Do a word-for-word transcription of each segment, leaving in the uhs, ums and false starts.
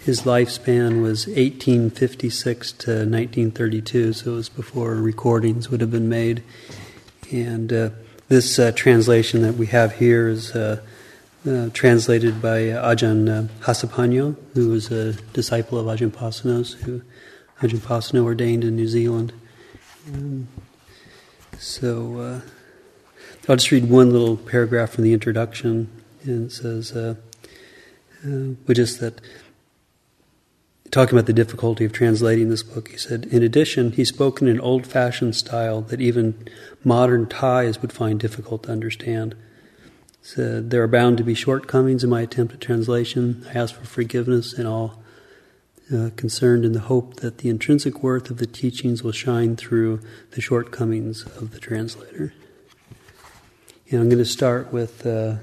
his lifespan was eighteen fifty-six to nineteen thirty-two, so it was before recordings would have been made. And uh, this uh, translation that we have here is uh, uh, translated by Ajahn uh, Hasapanyo, who was a disciple of Ajahn Pasanno's, who Ajahn Pasanno ordained in New Zealand. Um, so uh, I'll just read one little paragraph from the introduction, and it says, uh, uh, which is that, talking about the difficulty of translating this book, he said, in addition, he spoke in an old-fashioned style that even modern Thais would find difficult to understand. He said, there are bound to be shortcomings in my attempt at translation. I ask for forgiveness in all uh, concerned in the hope that the intrinsic worth of the teachings will shine through the shortcomings of the translator. And I'm going to start with uh,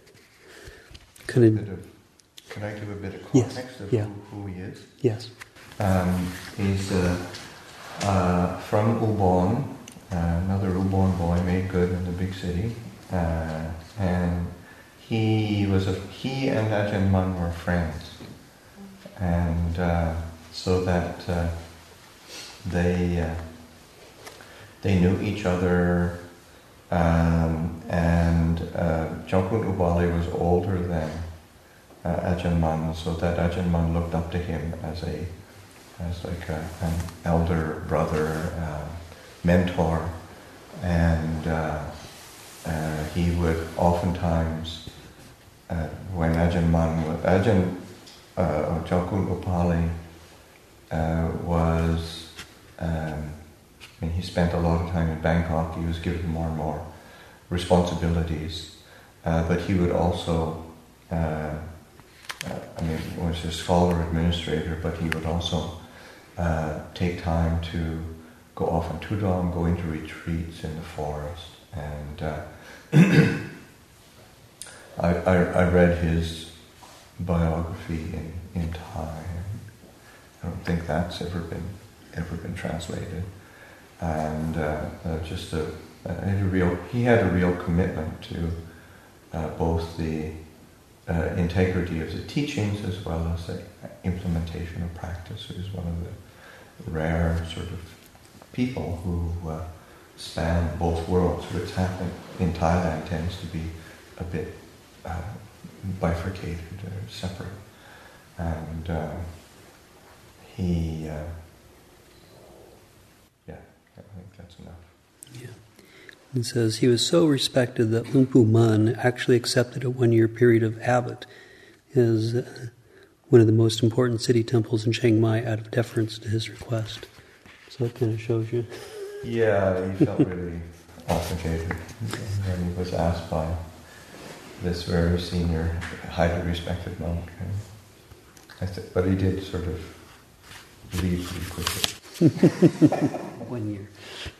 kind of... Can I give a bit of context yes. of yeah. who, who he is? Yes. Um, he's uh, uh, from Ubon, uh, another Ubon boy made good in the big city, uh, and he was a, he and Ajahn Mun were friends, and uh, so that uh, they uh, they knew each other, um, and uh, Jangkun Ubali was older than Uh, Ajahn Mun, so that Ajahn Mun looked up to him as a, as like a, an elder brother, uh, mentor, and uh, uh, he would oftentimes, uh, when Ajahn Mun, Ajahn uh, Jangkun Upali uh, was, um, I mean, he spent a lot of time in Bangkok. He was given more and more responsibilities, uh, but he would also. Uh, Uh, I mean, he was a scholar administrator, but he would also uh, take time to go off on Tudong, go into retreats in the forest. And uh, I, I, I read his biography in, in Thai. I don't think that's ever been ever been translated. And uh, uh, just a, a real, he had a real commitment to uh, both the Uh, integrity of the teachings as well as the implementation of practice. He was one of the rare sort of people who uh, span both worlds, which happen in Thailand tends to be a bit uh, bifurcated or separate. And uh, he, uh, yeah, I think that's enough. Yeah. It says, he was so respected that Luang Pu Mun actually accepted a one-year period of abbot as uh, one of the most important city temples in Chiang Mai out of deference to his request. So that kind of shows you. Yeah, he felt really obligated when he was asked by this very senior, highly respected monk. I th- but he did sort of leave pretty quickly. One year.